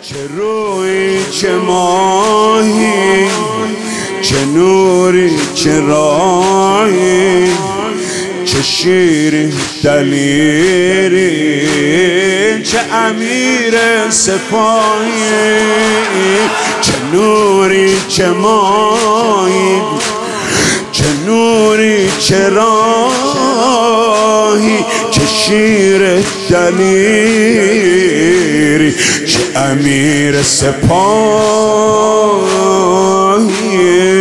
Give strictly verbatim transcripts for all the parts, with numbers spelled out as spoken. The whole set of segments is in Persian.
چه روی چه ماهی، چه نوری چه راهی، چه شیری دلیری، چه امیر سپاهی، چه نوری چه ماهی، چه نوری چه راهی، چه شیر دلیری، چه امیر سپاهی.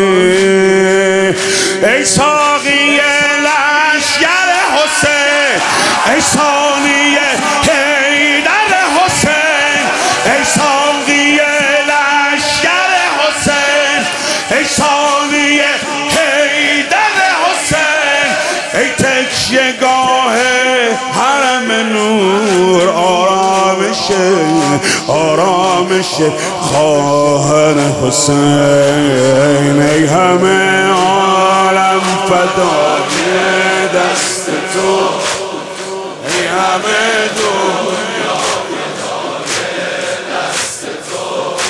ای ساقی لشگر حسین، ای ثانی حیدر حسین، ای ساقی لشگر حسین، ای ثانی حیدر حسین، ای تکیه گاه حرم نور، آرامش آرامش خواهر حسین. ای همه عالم فدای دست تو، ای همه دنیا فدای دست تو.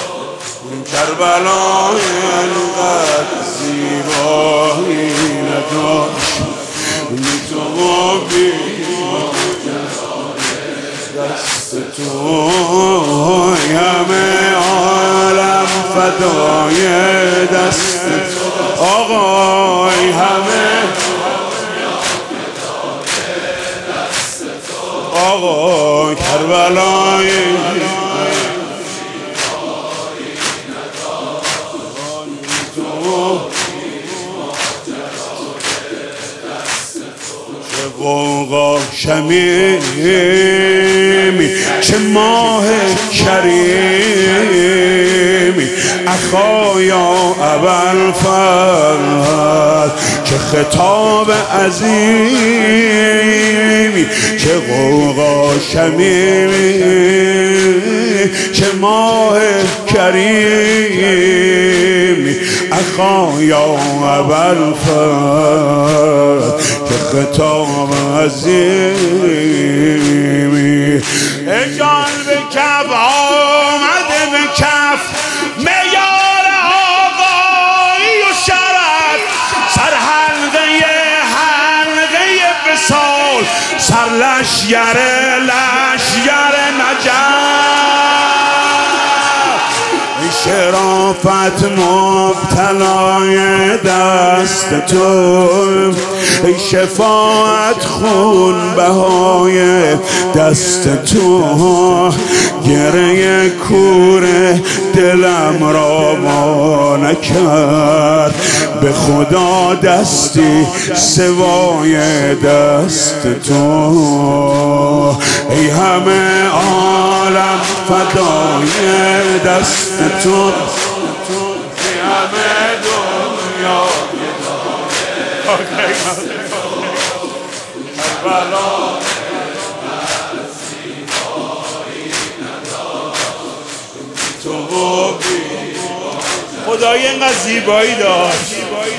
کربلای انقدر زیبایی نداشت، بی تو بی دست تو. همه عالم فدای دست تو آقای، همه آقای کربلای چه غوغا شمیمی، چه ماه کریمی، اخایا ابوالفضل چه خطاب عظیمی، چه غوغا شمیمی، چه ماه کریمی، اخایا ابوالفضل چه خطاب عظیمی. ای جان به کف آمده به کف معیار آقایی و شرف، سر حلقه حلقه وصال، سر لشگر لشگر نجف. شرافت مبتلای دست تو، ای شفاعت خون بهای دست تو. گره کوره دلم را وا نکرد، به خدا دستی سوای دست تو. ای همه عالم فدای دست تو، ای همه دنیا فدای دست تو. خدای اینقدر زیبایی داشت.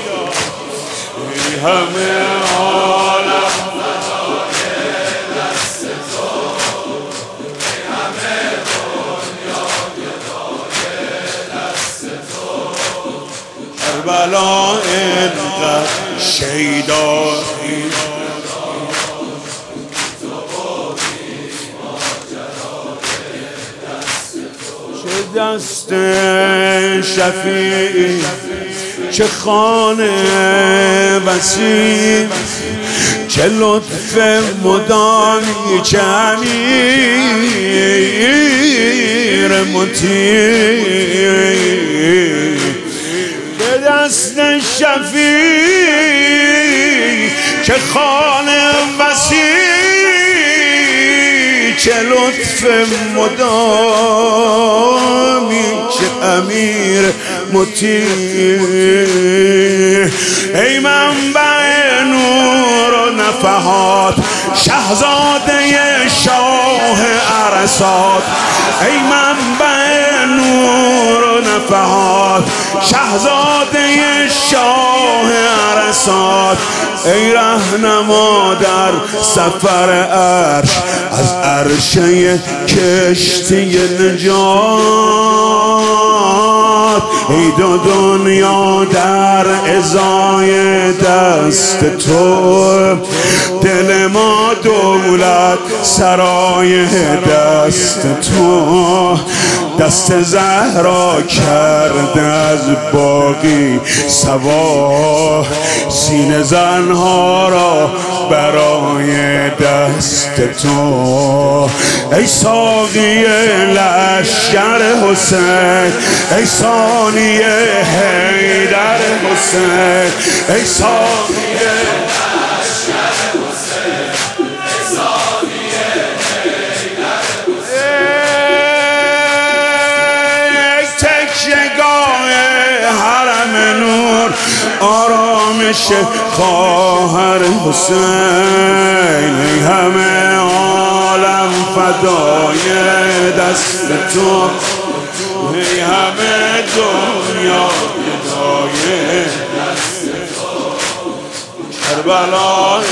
ای همه عالم فدای دست تو، ای همه دنیا فدای دست تو. کربلا اینقدر شیدایی، دست شفیع چه خانه وسیع، چه لطف مدامی، چه امیر مطیع. به دست شفیع چه خانه وسیع، چه لطف مدامی، چه امیر مطیع. ای منبع نور و نفحات، شهزاده شاه عرصات، ای منبع نور و نفحات، نفحات شهزاده شاه عرصات ای رهنما در سفر عرش از عرشه کشتی نجات ای دو دنیا در ازای دست تو دل ما دولت سرای دست تو دست زهرا کرده از باقی سوا سینه زنها را برای دست تو ای ساقی لشکر حسین ای ثانیه حیدر حسین ای ساقی لشکر حسین ای ثانیه حیدر حسین ای تکیه‌گاه حرم نور آرامش خواهر حسین ای همه عالم فدای دست تو ای همه دنیا فدای دست تو کربلای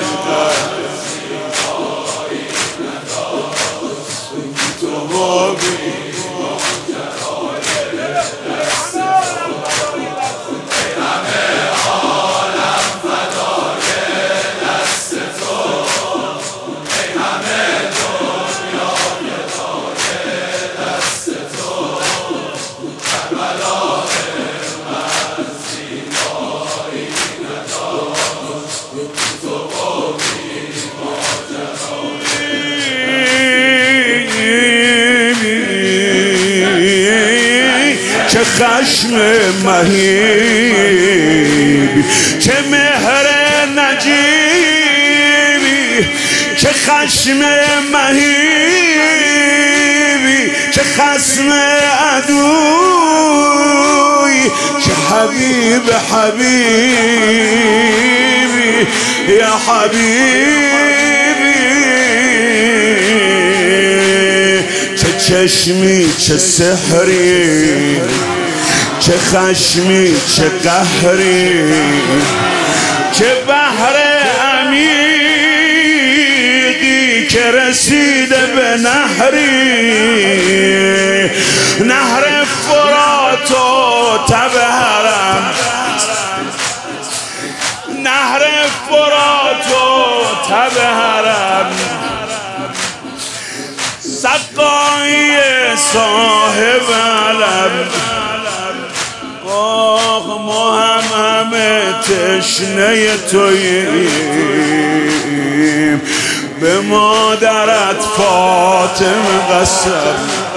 چه خشم مهیبی چه مهر نجیبی چه خشم مهیبی چه خصم عدوی چه حبیب حبیبی یا حبیبی چه چشمی چه سحری چه خشمی چه قهری چه بحر عمیقی که رسیده به نهری نهر فرات و تب حرم نهر فرات و تب حرم سقای صاحب علم آه ما هم همه تشنه توییم به مادرت فاطمه قسم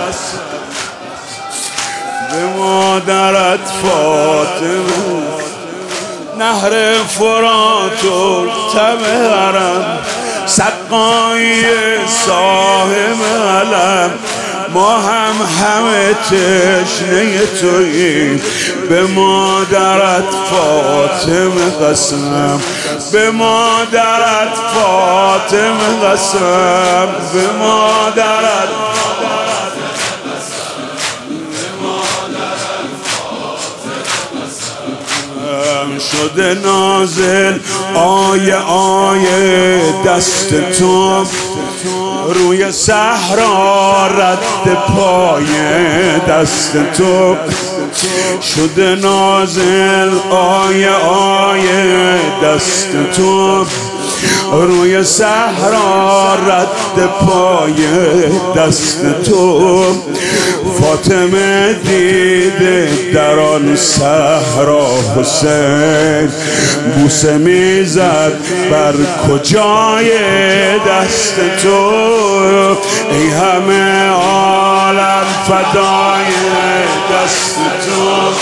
به مادرت فاطمه نهر فرات و تب حرم سقای صاحب علم ما هم همه تشنه توییم به مادرت فاطمه قسم به مادرت فاطمه قسم به مادرت شده نازل آیه آیه دست تو روی صحرا رد پای دست تو شده نازل آیه آیه دست تو روی صحرا رد پای دست تو فاطمه دیده در آن صحرا حسین بوسه میزد بر کجای دست تو ای همه عالم فدای دست تو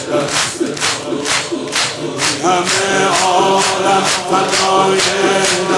همه عالم فدای